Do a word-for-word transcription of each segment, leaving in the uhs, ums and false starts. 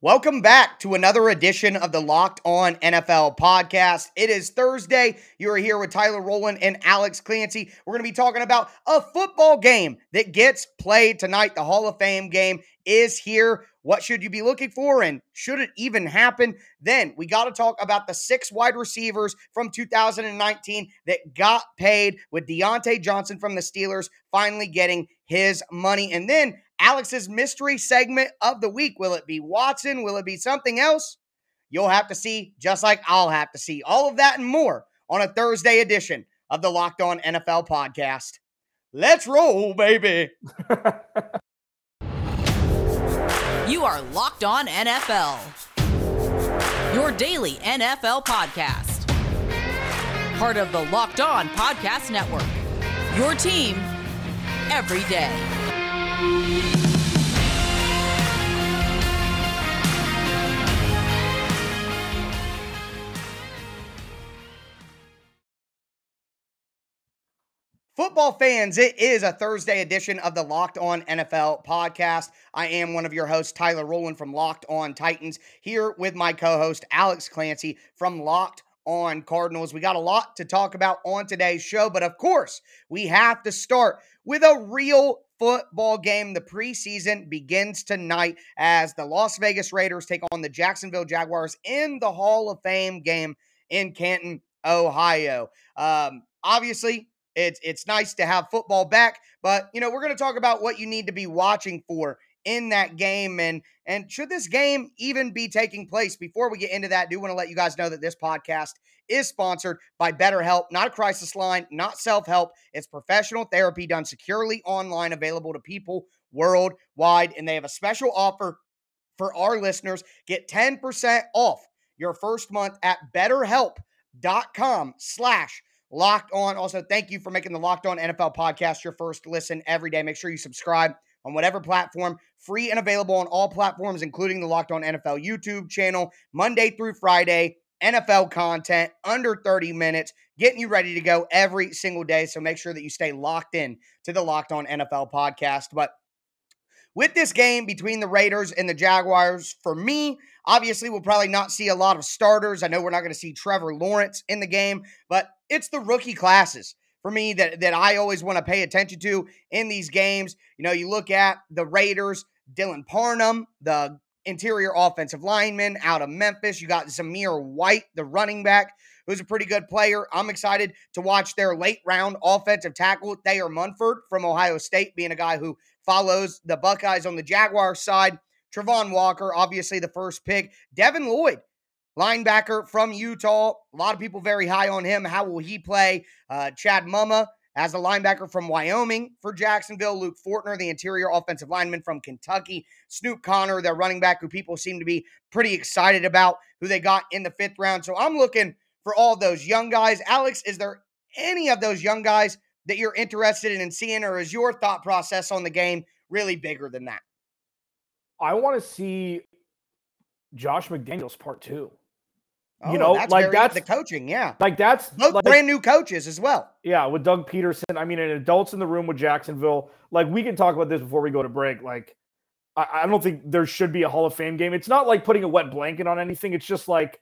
Welcome back to another edition of the Locked On N F L podcast. It is Thursday. You are here with Tyler Rowland and Alex Clancy. We're going to be talking about a football game that gets played tonight. The Hall of Fame game is here. What should you be looking for, and should it even happen? Then we got to talk about the six wide receivers from two thousand nineteen that got paid, with Deontay Johnson from the Steelers finally getting his money. And then Alex's mystery segment of the week. Will it be Watson? Will it be something else? You'll have to see, just like I'll have to see. All of that and more on a Thursday edition of the Locked On N F L podcast. Let's roll, baby. You are Locked On N F L, your daily N F L podcast. Part of the Locked On Podcast Network, your team every day. Football fans, it is a Thursday edition of the Locked On N F L podcast. I am one of your hosts, Tyler Rowland from Locked On Titans, here with my co-host, Alex Clancy from Locked On Cardinals. We got a lot to talk about on today's show, but of course, we have to start with a real football game. The preseason begins tonight as the Las Vegas Raiders take on the Jacksonville Jaguars in the Hall of Fame game in Canton, Ohio. Um, obviously, It's it's nice to have football back, but, you know, we're going to talk about what you need to be watching for in that game, and and should this game even be taking place. Before we get into that, I do want to let you guys know that this podcast is sponsored by BetterHelp, not a crisis line, not self-help. It's professional therapy done securely online, available to people worldwide, and they have a special offer for our listeners. Get ten percent off your first month at betterhelp.com slash Locked On. Also, thank you for making the Locked On N F L podcast your first listen every day. Make sure you subscribe on whatever platform, free and available on all platforms, including the Locked On N F L YouTube channel, Monday through Friday, N F L content, under thirty minutes, getting you ready to go every single day. So make sure that you stay locked in to the Locked On N F L podcast. But with this game between the Raiders and the Jaguars, for me, obviously, we'll probably not see a lot of starters. I know we're not going to see Trevor Lawrence in the game, but it's the rookie classes for me that, that I always want to pay attention to in these games. You know, you look at the Raiders, Dylan Parham, the interior offensive lineman out of Memphis. You got Zamir White, the running back, who's a pretty good player. I'm excited to watch their late round offensive tackle, Thayer Munford from Ohio State, being a guy who follows the Buckeyes. On the Jaguars side, Travon Walker, obviously the first pick. Devin Lloyd, linebacker from Utah. A lot of people very high on him. How will he play? Uh, Chad Mumma as a linebacker from Wyoming for Jacksonville. Luke Fortner, the interior offensive lineman from Kentucky. Snoop Connor, their running back, who people seem to be pretty excited about, who they got in the fifth round. So I'm looking for all those young guys. Alex, is there any of those young guys that you're interested in seeing, or is your thought process on the game really bigger than that? I want to see Josh McDaniels part two. Oh, you know, that's like very, that's the coaching, yeah. Like that's both like, brand new coaches as well. Yeah, with Doug Peterson. I mean, and adults in the room with Jacksonville. Like, we can talk about this before we go to break. Like, I, I don't think there should be a Hall of Fame game. It's not like putting a wet blanket on anything. It's just like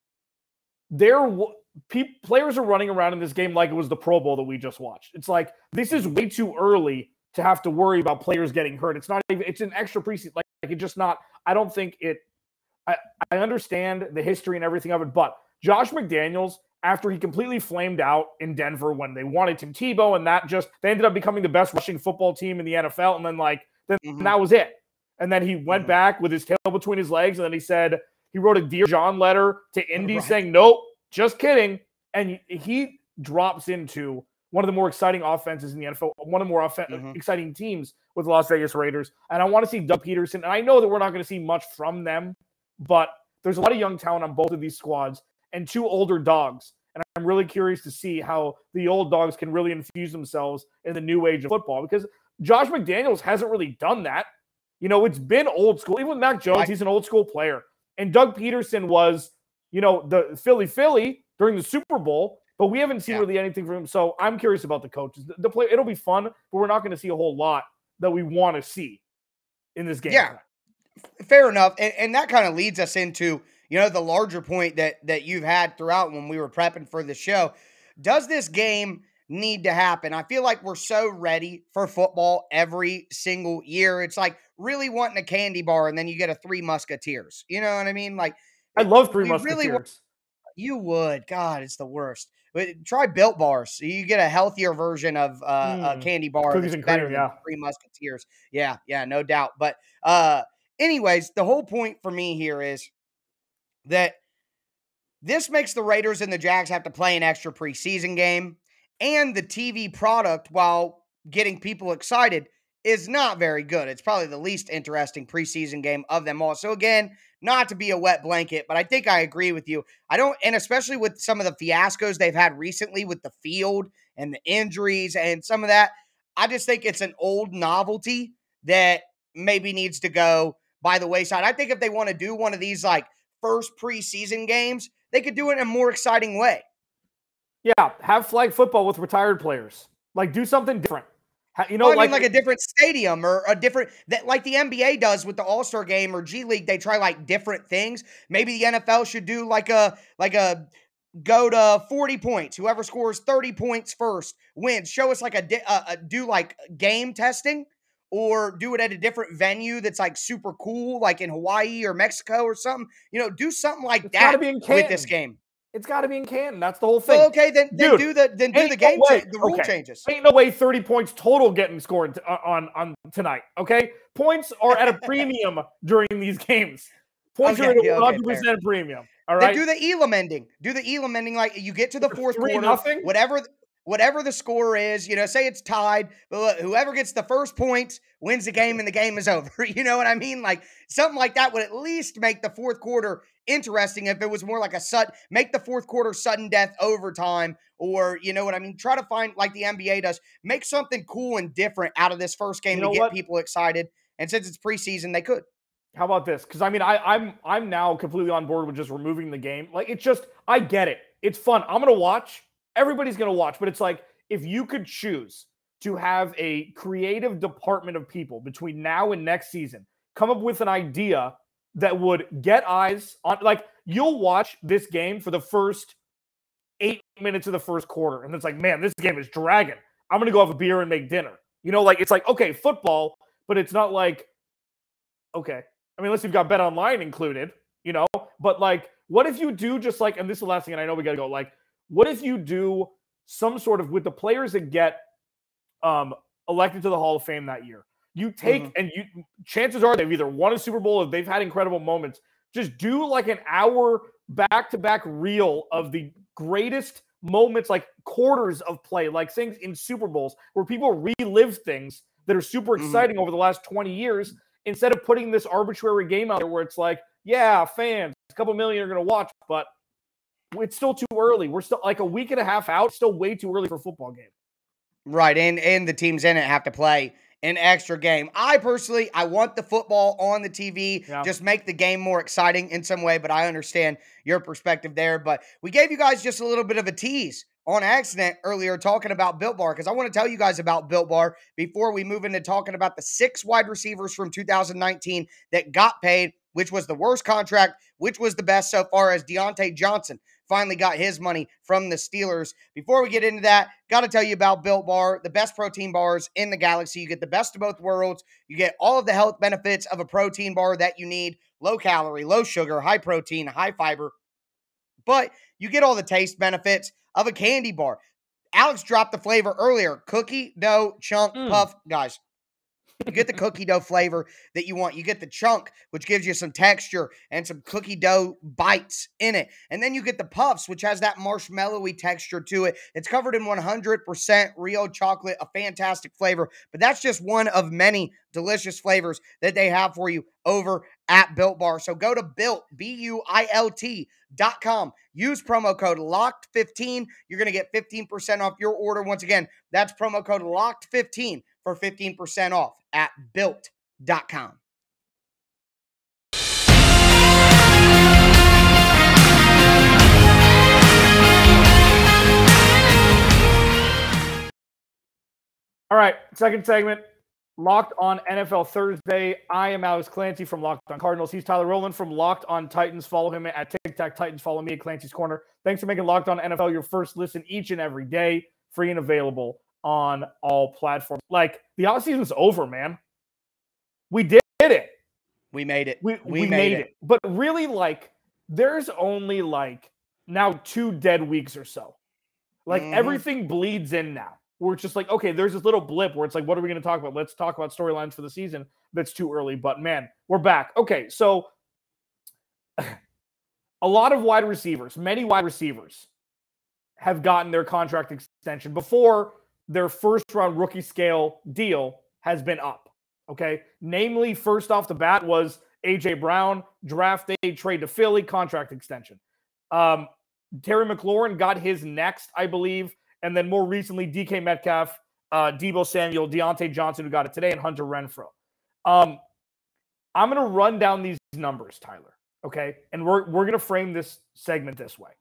there. Pe- players are running around in this game like it was the Pro Bowl that we just watched. It's like this is way too early to have to worry about players getting hurt. It's not even. It's an extra preseason. Like, like it just not. I don't think it. I, I understand the history and everything of it, but Josh McDaniels, after he completely flamed out in Denver when they wanted Tim Tebow, and that just they ended up becoming the best rushing football team in the N F L, and then like then mm-hmm. that was it. And then he went mm-hmm. back with his tail between his legs, and then he said he wrote a Dear John letter to Indy right. saying, "Nope, just kidding." And he drops into one of the more exciting offenses in the N F L, one of the more off- mm-hmm. exciting teams with Las Vegas Raiders. And I want to see Doug Peterson. And I know that we're not going to see much from them, but there's a lot of young talent on both of these squads and two older dogs. And I'm really curious to see how the old dogs can really infuse themselves in the new age of football, because Josh McDaniels hasn't really done that. You know, it's been old school. Even with Mac Jones, right. he's an old school player. And Doug Peterson was, you know, the Philly Philly during the Super Bowl, but we haven't seen yeah. really anything from him. So I'm curious about the coaches. The, the play, it'll be fun, but we're not going to see a whole lot that we want to see in this game. Yeah. Fair enough. And, and that kind of leads us into, you know, the larger point that that you've had throughout when we were prepping for the show. Does this game need to happen? I feel like we're so ready for football every single year. It's like really wanting a candy bar and then you get a Three Musketeers. You know what I mean? Like, I love Three we really want, Musketeers. you would. God, it's the worst. But try Built Bars. You get a healthier version of uh, a Mm. candy bar Cookies that's and better cream, than yeah. Three Musketeers. Yeah, yeah, no doubt. But uh, anyways, the whole point for me here is that this makes the Raiders and the Jags have to play an extra preseason game, and the T V product, while getting people excited, is not very good. It's probably the least interesting preseason game of them all. So again, not to be a wet blanket, but I think I agree with you. I don't, and especially with some of the fiascos they've had recently with the field and the injuries and some of that, I just think it's an old novelty that maybe needs to go by the wayside. I think if they want to do one of these like first preseason games, they could do it in a more exciting way. Yeah, have flag football with retired players. Like, do something different. Ha- You know, Well, I like, mean, like a different stadium or a different that, like the N B A does with the All Star Game or G League. They try like different things. Maybe the N F L should do like a like a go to forty points. Whoever scores thirty points first wins. Show us like a, di- uh, a do like game testing, or do it at a different venue that's like super cool, like in Hawaii or Mexico or something. You know, do something like it's got to that be in with this Canton. game. It's got to be in Canton. That's the whole thing. Well, okay, then then Dude, do the then do ain't the no game way- cha- the rule okay. changes. Ain't no way thirty points total getting scored uh, on on tonight. Okay, points are at a premium during these games. Points Okay, are at yeah, a okay, one hundred percent premium. All Then right. do the Elam ending. Do the Elam ending like you get to the fourth Three quarter, nothing? whatever whatever the score is. You know, say it's tied, but look, whoever gets the first points wins the game, and the game is over. You know what I mean? Like something like that would at least make the fourth quarter interesting. If it was more like a sudden, make the fourth quarter sudden death overtime, or you know what I mean. Try to find like the N B A does. Make something cool and different out of this first game You know to get what? people excited. And since it's preseason, they could. How about this? Because I mean, I, I'm I'm now completely on board with just removing the game. Like, it's just, I get it. It's fun. I'm gonna watch. Everybody's gonna watch. But it's like, if you could choose to have a creative department of people between now and next season come up with an idea that would get eyes on, like, you'll watch this game for the first eight minutes of the first quarter, and it's like, man, this game is dragging. I'm gonna go have a beer and make dinner. You know, like, it's like, okay, football, but it's not like, okay. I mean, unless you've got Bet Online included, you know, but like, what if you do just like, and this is the last thing, and I know we got to go, like, what if you do some sort of, with the players that get um, elected to the Hall of Fame that year, you take, Mhm. and you, chances are they've either won a Super Bowl or they've had incredible moments. Just do like an hour back-to-back reel of the greatest moments, like quarters of play, like things in Super Bowls where people relive things that are super Mhm. exciting over the last twenty years. Instead of putting this arbitrary game out there where it's like, yeah, fans, a couple million are going to watch, but it's still too early. We're still like a week and a half out, still way too early for a football game. Right, and and the teams in it have to play an extra game. I personally, I want the football on the T V, Yeah. just make the game more exciting in some way, but I understand your perspective there. But we gave you guys just a little bit of a tease on accident earlier talking about Built Bar, because I want to tell you guys about Built Bar before we move into talking about the six wide receivers from two thousand nineteen that got paid, which was the worst contract, which was the best so far, as Deontay Johnson finally got his money from the Steelers. Before we get into that, got to tell you about Built Bar, the best protein bars in the galaxy. You get the best of both worlds. You get all of the health benefits of a protein bar that you need: low calorie, low sugar, high protein, high fiber. But you get all the taste benefits of a candy bar. Alex dropped the flavor earlier: cookie dough chunk Mm. puff. Guys, you get the cookie dough flavor that you want. You get the chunk, which gives you some texture and some cookie dough bites in it. And then you get the puffs, which has that marshmallowy texture to it. It's covered in one hundred percent real chocolate, a fantastic flavor. But that's just one of many delicious flavors that they have for you over at Built Bar. So go to Built, B U I L T dot com. Use promo code locked fifteen. You're going to get fifteen percent off your order. Once again, that's promo code locked fifteen for fifteen percent off at built dot com. All right, second segment. Locked on N F L Thursday. I am Alex Clancy from Locked on Cardinals. He's Tyler Rowland from Locked on Titans. Follow him at Tic Tac Titans. Follow me at Clancy's Corner. Thanks for making Locked on N F L your first listen each and every day. Free and available on all platforms. Like, the offseason's over, man. We did it. We made it. We, we, we made, made it. it. But really, like, there's only, like, now two dead weeks or so. Like, Mhm. everything bleeds in now. Where it's just like, okay, there's this little blip where it's like, what are we going to talk about? Let's talk about storylines for the season. That's too early, but man, we're back. Okay, so a lot of wide receivers, many wide receivers have gotten their contract extension before their first round rookie scale deal has been up. Okay, namely, first off the bat was A J Brown, draft day, trade to Philly, contract extension. Um, Terry McLaurin got his next, I believe. And then more recently, D K Metcalf, uh, Deebo Samuel, Deontay Johnson, who got it today, and Hunter Renfrow. Um, I'm going to run down these numbers, Tyler, okay? And we're, we're going to frame this segment this way.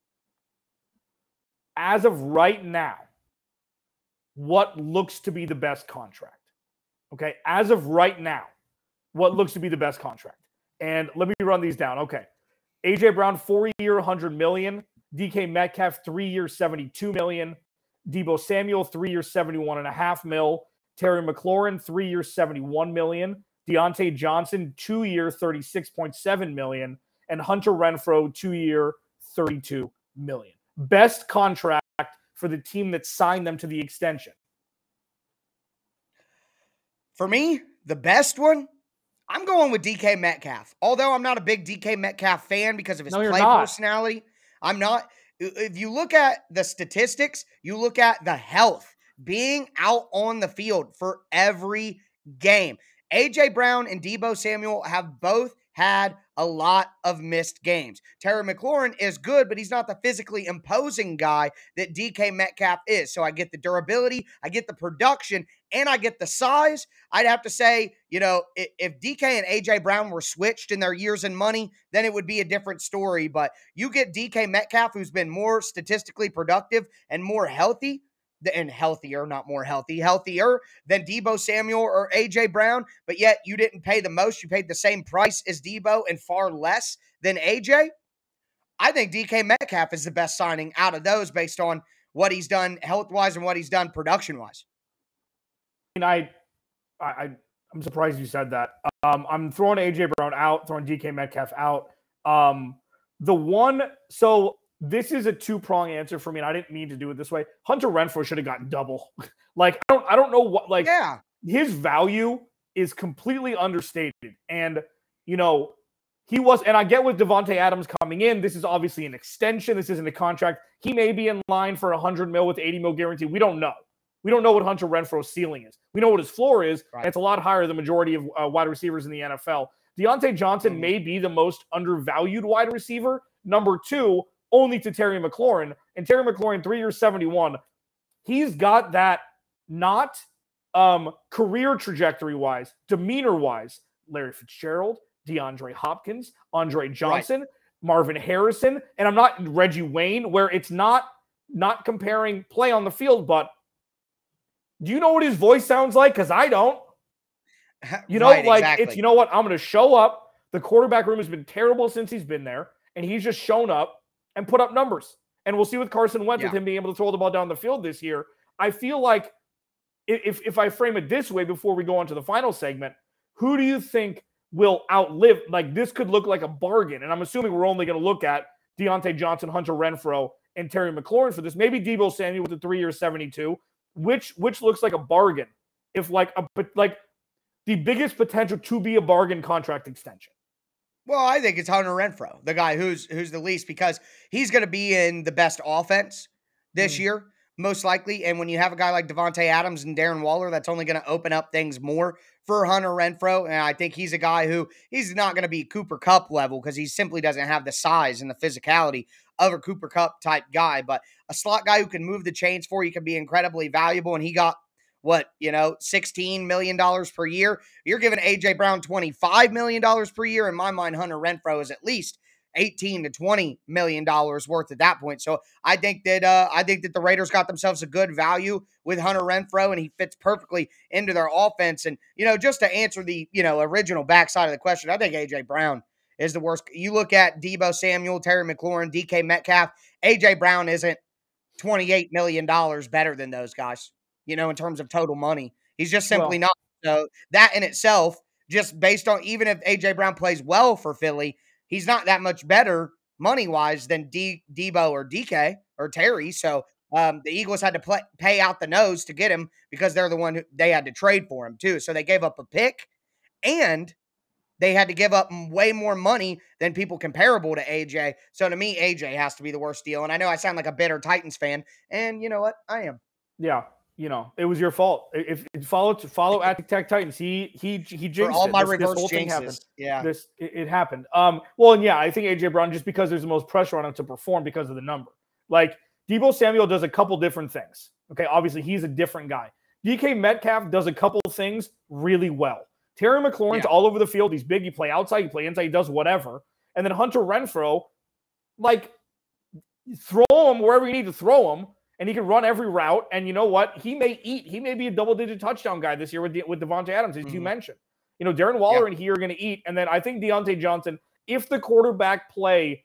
As of right now, what looks to be the best contract? Okay, as of right now, what looks to be the best contract? And let me run these down. Okay, A J Brown, four-year, one hundred million dollars. D K Metcalf, three years, seventy-two million dollars. Deebo Samuel, three years, seventy-one point five mil. Terry McLaurin, three years, seventy-one million dollars. Deontay Johnson, two year, thirty-six point seven million dollars. And Hunter Renfrow, two year, thirty-two million dollars. Best contract for the team that signed them to the extension. For me, the best one, I'm going with D K Metcalf. Although I'm not a big D K Metcalf fan because of his No, you're play not. personality. I'm not. If you look at the statistics, you look at the health, being out on the field for every game. A J Brown and Deebo Samuel have both had a lot of missed games. Terry McLaurin is good, but he's not the physically imposing guy that D K Metcalf is. So I get the durability, I get the production, and I get the size. I'd have to say, you know, if, if D K and A J Brown were switched in their years and money, then it would be a different story. But you get D K Metcalf, who's been more statistically productive and more healthy, and healthier, not more healthy, healthier than Deebo Samuel or A J Brown, but yet you didn't pay the most. You paid the same price as Deebo and far less than A J. I think D K Metcalf is the best signing out of those based on what he's done health-wise and what he's done production-wise. I mean, I, I, I'm surprised you said that. Um, I'm throwing A J Brown out, throwing D K Metcalf out. Um, the one, so this is a two-prong answer for me, and I didn't mean to do it this way. Hunter Renfrow should have gotten double. like, I don't, I don't know what, like, yeah. his value is completely understated. And, you know, he was, and I get with Devontae Adams coming in, this is obviously an extension. This isn't a contract. He may be in line for one hundred mil with eighty mil guarantee. We don't know. We don't know what Hunter Renfrow's ceiling is. We know what his floor is. Right. And it's a lot higher than the majority of uh, wide receivers in the N F L. Deontay Johnson mm-hmm. may be the most undervalued wide receiver. Number two, only to Terry McLaurin. And Terry McLaurin, three years, seventy-one. He's got that not um, career trajectory-wise, demeanor-wise, Larry Fitzgerald, DeAndre Hopkins, Andre Johnson, right. Marvin Harrison, and I'm not Reggie Wayne, where it's not not comparing play on the field, but do you know what his voice sounds like? Because I don't. You know, right, like, exactly. it's, you know what? I'm going to show up. The quarterback room has been terrible since he's been there, and he's just shown up and put up numbers. And we'll see with Carson Wentz, yeah. with him being able to throw the ball down the field this year. I feel like if, if I frame it this way before we go on to the final segment, who do you think will outlive? Like, this could look like a bargain. And I'm assuming we're only going to look at Deontay Johnson, Hunter Renfrow, and Terry McLaurin for this. Maybe Deebo Samuel with the three year seventy-two, which which looks like a bargain. If like a like the biggest potential to be a bargain contract extension. Well, I think it's Hunter Renfrow, the guy who's who's the least, because he's going to be in the best offense this mm. year, most likely. And when you have a guy like Devontae Adams and Darren Waller, that's only going to open up things more for Hunter Renfrow. And I think he's a guy who he's not going to be Cooper Kupp level because he simply doesn't have the size and the physicality of a Cooper Kupp type guy. But a slot guy who can move the chains for you can be incredibly valuable. And he got, what, you know, sixteen million dollars per year. You're giving A J Brown twenty-five million dollars per year. In my mind, Hunter Renfrow is at least eighteen to twenty million dollars worth at that point. So I think that uh, I think that the Raiders got themselves a good value with Hunter Renfrow, and he fits perfectly into their offense. And you know, just to answer the you know original backside of the question, I think A J Brown is the worst. You look at Deebo Samuel, Terry McLaurin, D K Metcalf. A J Brown isn't twenty-eight million dollars better than those guys, you know, in terms of total money. He's just simply Well, not. So that in itself, just based on, even if A J Brown plays well for Philly, he's not that much better money wise than D, Debo or D K or Terry. So um, the Eagles had to play, pay out the nose to get him because they're the one who they had to trade for him too. So they gave up a pick, and they had to give up way more money than people comparable to A J. So to me, A J has to be the worst deal. And I know I sound like a bitter Titans fan, and you know what? I am. yeah, you know, it was your fault. If, if follow follow at Tech Titans, he he he jinxed For all it. my This, this reverse whole thing happened. jinxes. Yeah. This it, it happened. Um, well, and yeah, I think A J Brown, just because there's the most pressure on him to perform because of the number. Like Deebo Samuel does a couple different things. Okay, obviously he's a different guy. D K Metcalf does a couple things really well. Terry McLaurin's Yeah. all over the field. He's big. You play outside, you play inside, he does whatever. And then Hunter Renfrow, like, throw him wherever you need to throw him, and he can run every route. And you know what? He may eat. He may be a double-digit touchdown guy this year with, with Devontae Adams, as mm-hmm. you mentioned. You know, Darren Waller yeah. and he are going to eat. And then I think Deontay Johnson, if the quarterback play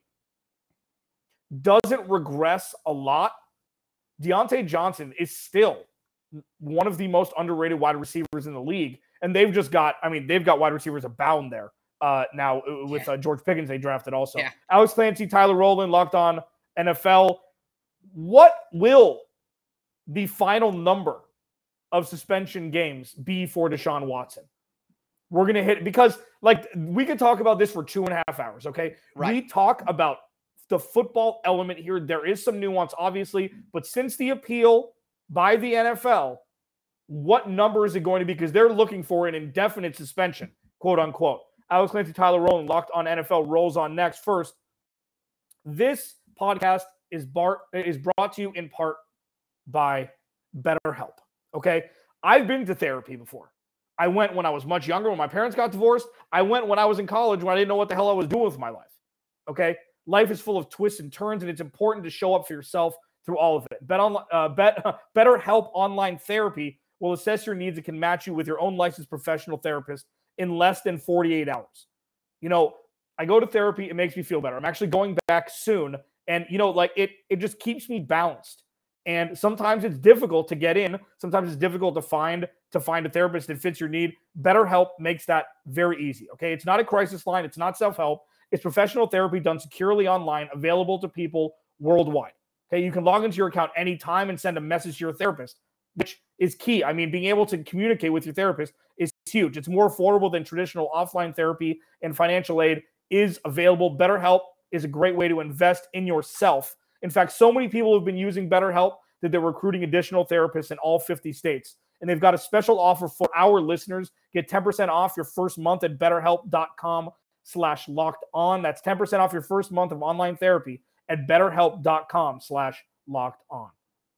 doesn't regress a lot, Deontay Johnson is still one of the most underrated wide receivers in the league. And they've just got, I mean, they've got wide receivers abound there uh, now with uh, George Pickens they drafted also. Yeah. Alex Clancy, Tyler Rowland, Locked On N F L. What will the final number of suspension games be for Deshaun Watson? We're going to hit, because like we could talk about this for two and a half hours, okay? Right. We talk about the football element here. There is some nuance, obviously, but since the appeal by the N F L, what number is it going to be? Because they're looking for an indefinite suspension, quote unquote. Alex Clancy, Tyler Rowland, Locked On N F L rolls on next. First, this podcast is, bar- is brought to you in part by BetterHelp, okay? I've been to therapy before. I went when I was much younger, when my parents got divorced. I went when I was in college, when I didn't know what the hell I was doing with my life, okay? Life is full of twists and turns, and it's important to show up for yourself through all of it. Bet on, uh, bet, BetterHelp Online Therapy will assess your needs and can match you with your own licensed professional therapist in less than forty-eight hours. You know, I go to therapy. It makes me feel better. I'm actually going back soon. And, you know, like it, it just keeps me balanced. And sometimes it's difficult to get in. Sometimes it's difficult to find, to find a therapist that fits your need. BetterHelp makes that very easy. Okay. It's not a crisis line. It's not self-help. It's professional therapy done securely online, available to people worldwide. Okay. You can log into your account anytime and send a message to your therapist, which is key. I mean, being able to communicate with your therapist is huge. It's more affordable than traditional offline therapy, and financial aid is available. BetterHelp is a great way to invest in yourself. In fact, so many people have been using BetterHelp that they're recruiting additional therapists in all fifty states. And they've got a special offer for our listeners. Get ten percent off your first month at betterhelp.com slash locked on. That's ten percent off your first month of online therapy at betterhelp.com slash locked on.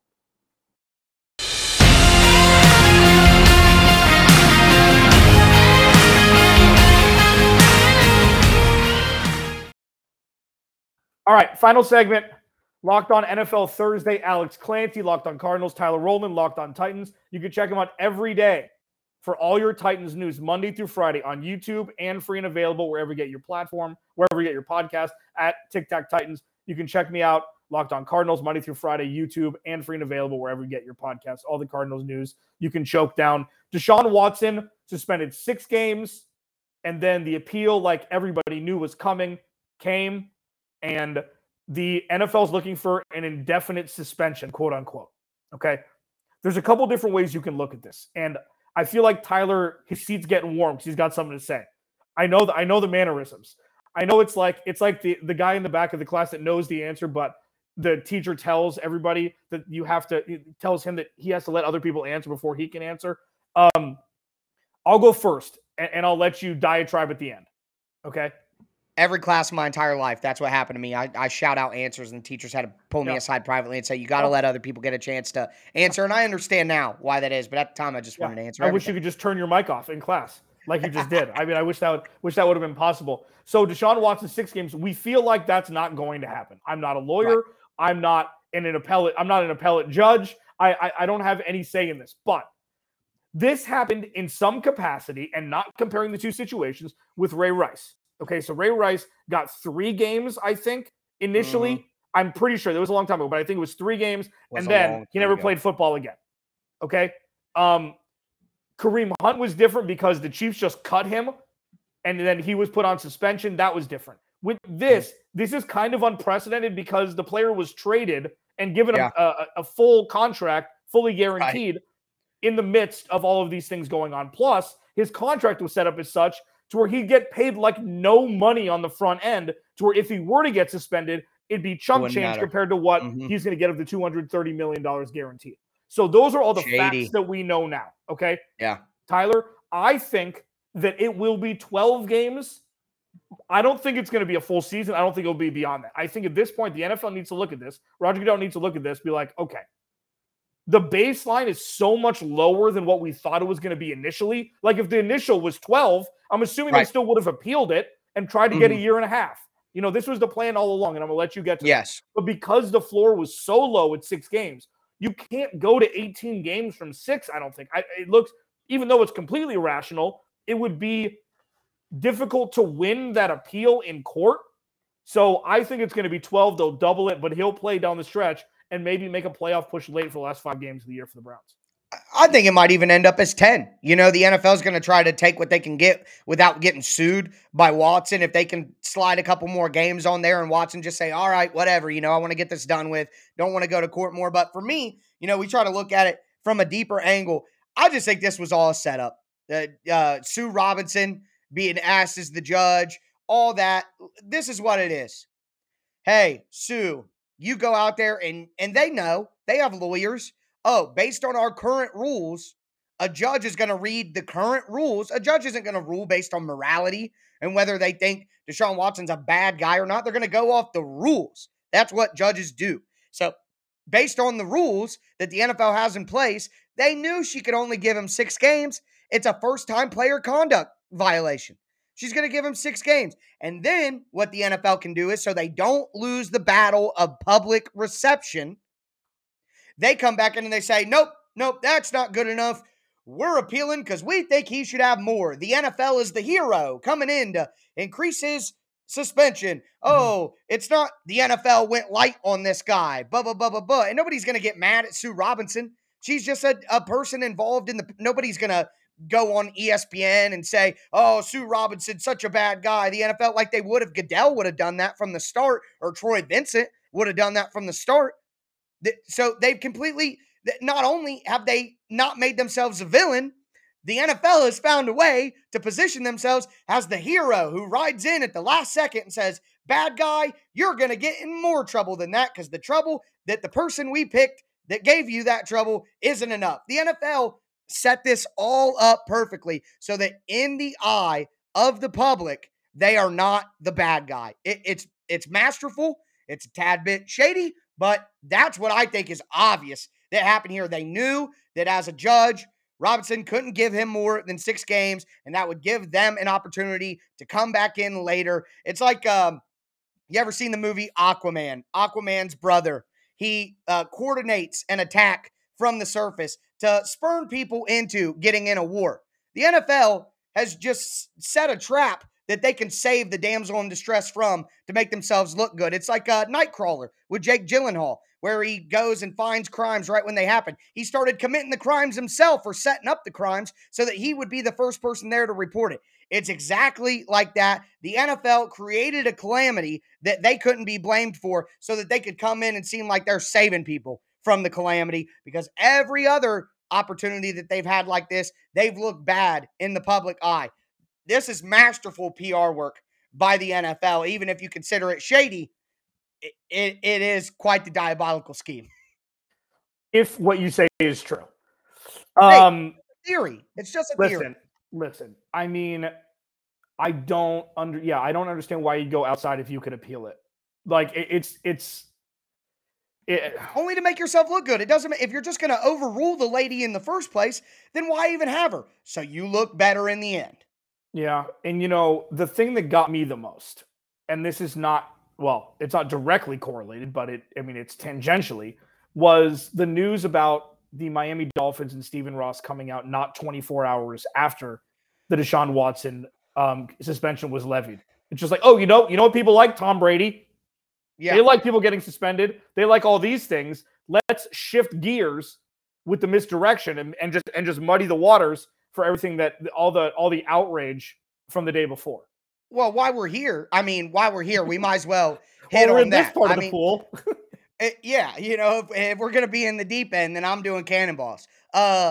All right, final segment. Locked On N F L Thursday. Alex Clancy, Locked On Cardinals. Tyler Rowland, Locked On Titans. You can check them out every day for all your Titans news, Monday through Friday on YouTube, and free and available wherever you get your platform, wherever you get your podcast, at Tic Tac Titans. You can check me out, Locked On Cardinals, Monday through Friday, YouTube, and free and available wherever you get your podcast. All the Cardinals news you can choke down. Deshaun Watson suspended six games, and then the appeal, like everybody knew was coming, came. And the N F L is looking for an indefinite suspension, quote unquote. Okay. There's a couple different ways you can look at this. And I feel like Tyler, his seat's getting warm because he's got something to say. I know that I know the mannerisms. I know it's like it's like the, the guy in the back of the class that knows the answer, but the teacher tells everybody that you have to tells him that he has to let other people answer before he can answer. Um, I'll go first and, and I'll let you diatribe at the end. Okay. Every class of my entire life, that's what happened to me. I, I shout out answers, and teachers had to pull me yeah. aside privately and say, you got to let other people get a chance to answer. And I understand now why that is, but at the time, I just yeah. wanted to answer I everything. wish you could just turn your mic off in class. like you just did. I mean, I wish that would, wish that would have been possible. So Deshaun Watson, six games. We feel like that's not going to happen. I'm not a lawyer. Right. I'm not an, an appellate. I'm not an appellate judge. I, I I don't have any say in this. But this happened in some capacity, and not comparing the two situations, with Ray Rice. Okay, so Ray Rice got three games, I think, initially. Mm-hmm. I'm pretty sure. That was a long time ago, but I think it was three games, and then he never ago. played football again. Okay? Um, Kareem Hunt was different because the Chiefs just cut him, and then he was put on suspension. That was different. With this, this is kind of unprecedented because the player was traded and given yeah. a, a, a full contract, fully guaranteed, right. in the midst of all of these things going on. Plus, his contract was set up as such to where he'd get paid like no money on the front end, to where if he were to get suspended, it'd be chump change matter. compared to what mm-hmm. he's going to get of the two hundred thirty million dollars guaranteed. So those are all the Shady. facts that we know now, okay? Yeah. Tyler, I think that it will be twelve games. I don't think it's going to be a full season. I don't think it'll be beyond that. I think at this point, the N F L needs to look at this. Roger Goodell needs to look at this, be like, okay, the baseline is so much lower than what we thought it was going to be initially. Like if the initial was twelve, I'm assuming right. they still would have appealed it and tried to mm-hmm. get a year and a half. You know, this was the plan all along, and I'm going to let you get to yes. that. But because the floor was so low at six games, you can't go to eighteen games from six, I don't think. I, it looks, even though it's completely irrational, it would be difficult to win that appeal in court. So I think it's going to be twelve. They'll double it, but he'll play down the stretch and maybe make a playoff push late for the last five games of the year for the Browns. I think it might even end up as ten. You know, the N F L is going to try to take what they can get without getting sued by Watson. If they can slide a couple more games on there and Watson just say, all right, whatever, you know, I want to get this done with. Don't want to go to court more. But for me, you know, we try to look at it from a deeper angle. I just think this was all set up. Uh, uh, Sue Robinson being asked as the judge, all that. This is what it is. Hey, Sue, you go out there and and they know, they have lawyers. Oh, based on our current rules, a judge is going to read the current rules. A judge isn't going to rule based on morality and whether they think Deshaun Watson's a bad guy or not. They're going to go off the rules. That's what judges do. So based on the rules that the N F L has in place, they knew she could only give him six games. It's a first-time player conduct violation. She's going to give him six games. And then what the N F L can do is, so they don't lose the battle of public reception, they come back in and they say, nope, nope, that's not good enough. We're appealing because we think he should have more. The N F L is the hero coming in to increase his suspension. Oh, it's not the N F L went light on this guy. Blah, blah, blah, blah, blah. And nobody's going to get mad at Sue Robinson. She's just a, a person involved in the, nobody's going to go on E S P N and say, oh, Sue Robinson, such a bad guy. The N F L, like they would have, Goodell would have done that from the start, or Troy Vincent would have done that from the start. So they've completely, not only have they not made themselves a villain, the N F L has found a way to position themselves as the hero who rides in at the last second and says, bad guy, you're going to get in more trouble than that because the trouble that the person we picked that gave you that trouble isn't enough. The N F L set this all up perfectly so that in the eye of the public, they are not the bad guy. It, it's it's masterful. It's a tad bit shady, but that's what I think is obvious that happened here. They knew that as a judge, Robinson couldn't give him more than six games, and that would give them an opportunity to come back in later. It's like, um, you ever seen the movie Aquaman? Aquaman's brother. He uh, coordinates an attack from the surface to spurn people into getting in a war. The N F L has just set a trap that they can save the damsel in distress from to make themselves look good. It's like a Nightcrawler with Jake Gyllenhaal, where he goes and finds crimes right when they happen. He started committing the crimes himself, or setting up the crimes so that he would be the first person there to report it. It's exactly like that. The N F L created a calamity that they couldn't be blamed for so that they could come in and seem like they're saving people from the calamity, because every other opportunity that they've had like this, they've looked bad in the public eye. This is masterful P R work by the N F L. Even if you consider it shady, it, it, it is quite the diabolical scheme. If what you say is true. Hey, Um, theory. It's just a listen, theory. Listen, I mean, I don't under, yeah, I don't understand why you go outside if you could appeal it. Like it, it's, it's, it, only to make yourself look good. It doesn't, if you're just going to overrule the lady in the first place, then why even have her? So you look better in the end. Yeah. And, you know, the thing that got me the most, and this is not, well, it's not directly correlated, but it, I mean, it's tangentially, was the news about the Miami Dolphins and Stephen Ross coming out not twenty-four hours after the Deshaun Watson um, suspension was levied. It's just like, oh, you know, you know what people like? Tom Brady. Yeah. They like people getting suspended. They like all these things. Let's shift gears with the misdirection and, and just and just muddy the waters for everything that all the all the outrage from the day before. Well, while we're here, I mean, while we're here, we might as well hit well, we're on in this that. part I of the mean, pool. it, yeah, you know, if, if we're gonna be in the deep end, then I'm doing cannonballs. Uh,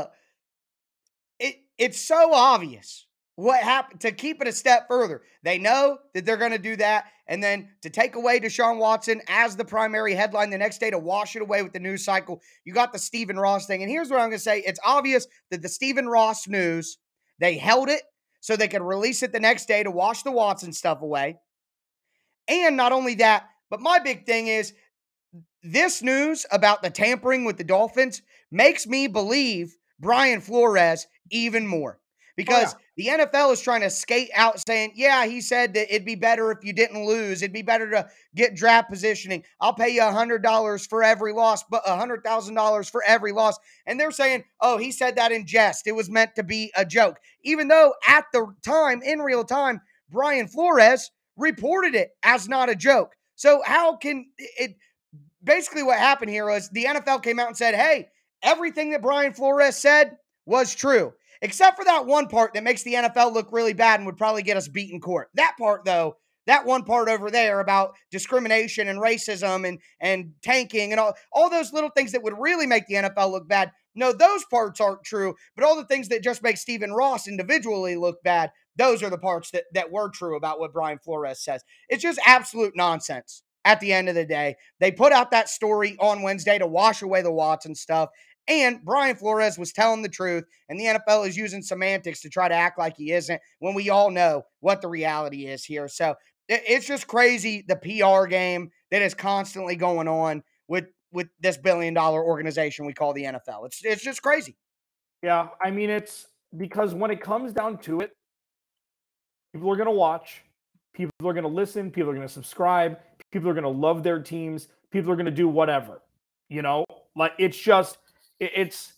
it it's so obvious what happened. To keep it a step further, they know that they're going to do that, and then to take away Deshaun Watson as the primary headline the next day to wash it away with the news cycle, you got the Stephen Ross thing. And here's what I'm going to say: it's obvious that the Stephen Ross news, they held it so they could release it the next day to wash the Watson stuff away. And not only that, but my big thing is this news about the tampering with the Dolphins makes me believe Brian Flores even more, because oh, yeah. the N F L is trying to skate out saying, yeah, he said that it'd be better if you didn't lose. It'd be better to get draft positioning. I'll pay you one hundred dollars for every loss, but one hundred thousand dollars for every loss. And they're saying, oh, he said that in jest. It was meant to be a joke. Even though at the time, in real time, Brian Flores reported it as not a joke. So how can it basically what happened here was the N F L came out and said, hey, everything that Brian Flores said was true, except for that one part that makes the N F L look really bad and would probably get us beat in court. That part, though, that one part over there about discrimination and racism and, and tanking and all, all those little things that would really make the N F L look bad. No, those parts aren't true, but all the things that just make Stephen Ross individually look bad, those are the parts that, that were true about what Brian Flores says. It's just absolute nonsense. At the end of the day, they put out that story on Wednesday to wash away the Watson stuff. And Brian Flores was telling the truth, and the N F L is using semantics to try to act like he isn't when we all know what the reality is here. So it's just crazy, the P R game that is constantly going on with with this billion dollar organization we call the N F L. It's it's just crazy. Yeah, I mean, it's because when it comes down to it, people are going to watch, people are going to listen, people are going to subscribe, people are going to love their teams, people are going to do whatever. You know, like it's just it, it's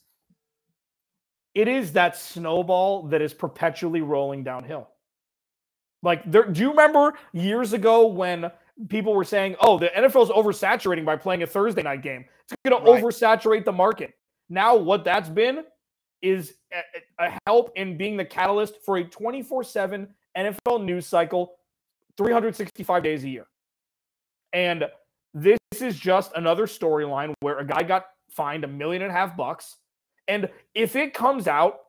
it is that snowball that is perpetually rolling downhill. Like, there, do you remember years ago when people were saying, "Oh, the N F L is oversaturating by playing a Thursday night game. It's going to right. oversaturate the market." Now, what that's been is a, a help in being the catalyst for a twenty-four seven N F L news cycle, three hundred sixty-five days a year. And this is just another storyline where a guy got fined a million and a half bucks. And if it comes out,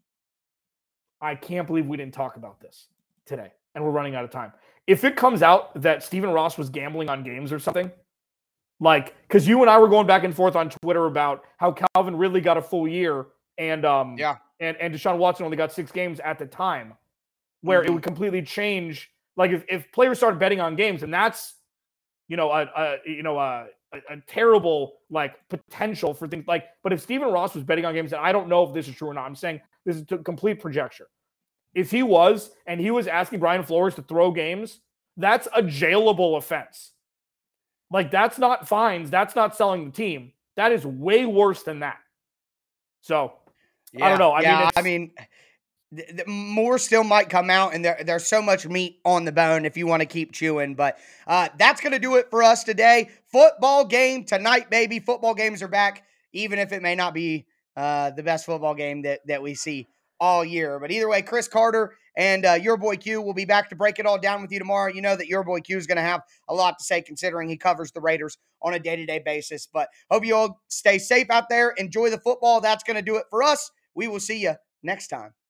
I can't believe we didn't talk about this today, and we're running out of time. If it comes out that Stephen Ross was gambling on games or something, like, because you and I were going back and forth on Twitter about how Calvin Ridley got a full year and um yeah and, and Deshaun Watson only got six games at the time, where mm-hmm. it would completely change. Like, if, if players started betting on games, and that's, you know, a, a you know a, a, a terrible like potential for things like. But if Stephen Ross was betting on games, and I don't know if this is true or not, I'm saying this is a complete projection. If he was, and he was asking Brian Flores to throw games, that's a jailable offense. Like, that's not fines. That's not selling the team. That is way worse than that. So, yeah, I don't know. I yeah, mean, I mean, th- th- more still might come out, and there, there's so much meat on the bone if you want to keep chewing. But uh, that's going to do it for us today. Football game tonight, baby. Football games are back, even if it may not be uh, the best football game that, that we see all year. But either way, Chris Carter and uh, your boy Q will be back to break it all down with you tomorrow. You know that your boy Q is going to have a lot to say, considering he covers the Raiders on a day-to-day basis. But hope you all stay safe out there. Enjoy the football. That's going to do it for us. We will see you next time.